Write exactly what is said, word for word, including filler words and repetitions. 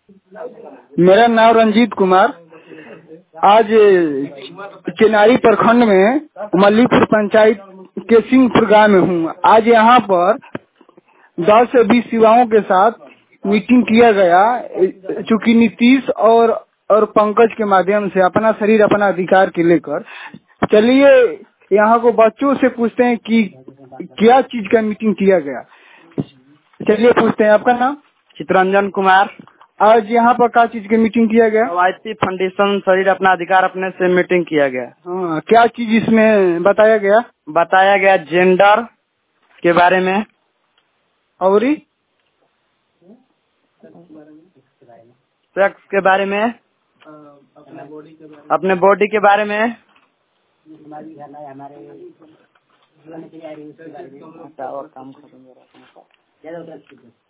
मेरा नाम रंजीत कुमार। आज चिनारी प्रखंड में मल्लीपुर पंचायत के सिंहपुर गांव में हूँ। आज यहाँ पर दस से बीस युवाओं के साथ मीटिंग किया गया, चूँकि नीतीश और और पंकज के माध्यम से अपना शरीर अपना अधिकार के लेकर। चलिए यहाँ को बच्चों से पूछते हैं कि क्या चीज का मीटिंग किया गया। चलिए पूछते हैं, आपका नाम? चित्रंजन कुमार। आज यहाँ पर क्या चीज की मीटिंग किया गया? वाईसी फाउंडेशन शरीर अपना अधिकार अपने से मीटिंग किया गया। हाँ, क्या चीज इसमें बताया गया? बताया गया जेंडर के बारे में और सेक्स के बारे में, अपने बॉडी के बारे में, हमारे